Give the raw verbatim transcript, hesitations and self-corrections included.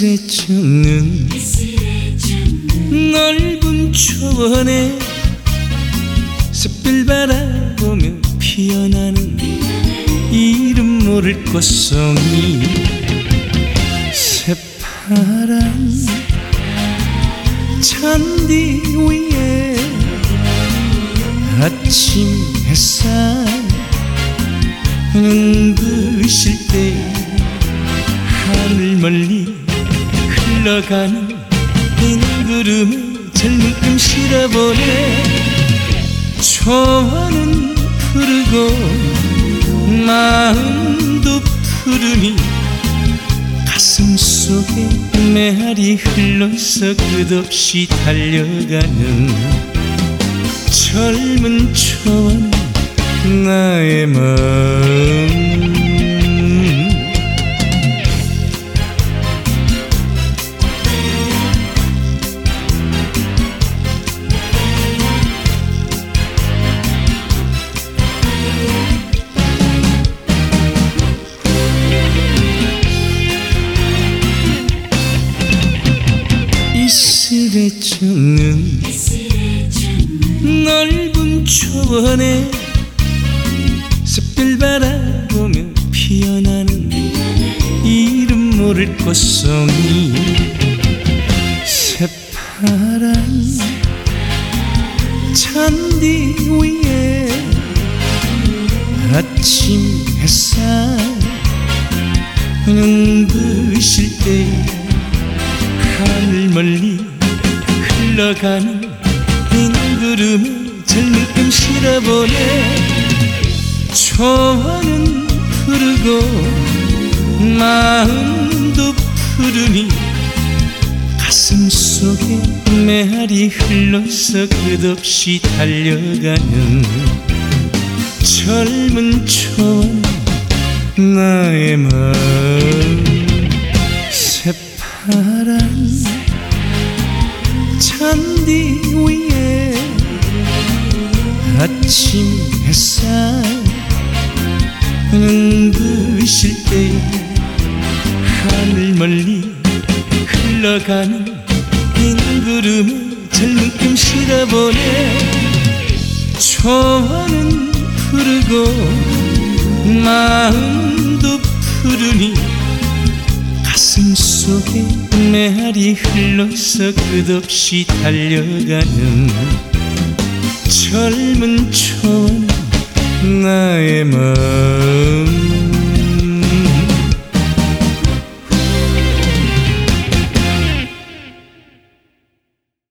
이슬에 젖는 넓은 초원에 샛별 바라보며 피어나는 이름 모를 꽃송이, 새파란 잔디 위에 아침 햇살 눈부실 때 하늘 멀리 흘러가는 흰 구름에 젊음 실어보네. 초원은 푸르고 마음도 푸르니 가슴 속에 메아리 흘러서 끝없이 달려가는 젊은 초원 나의 마음. 이슬에 젖는 넓은 초원에 샛별 바라보며 피어나는 이름 모를 꽃송이, 새파란 잔디 위에 아침 햇살 눈부실 때 하늘 멀리 흘러가는 흰 구름에 젊음 실어보네. 초원은 푸르고 마음도 푸르니 가슴 속에 메아리 흘러서 끝없이 달려가는 젊은 초원 나의 마음. 새파란 잔디 위에 아침 햇살 눈부실 때 하늘 멀리 흘러가는 흰 구름에 젊음 실어보네. 초원은 푸르고 마음도 푸르니 가슴 속에 메아리 흘러서 끝없이 달려가는 젊은 초원 나의 마음.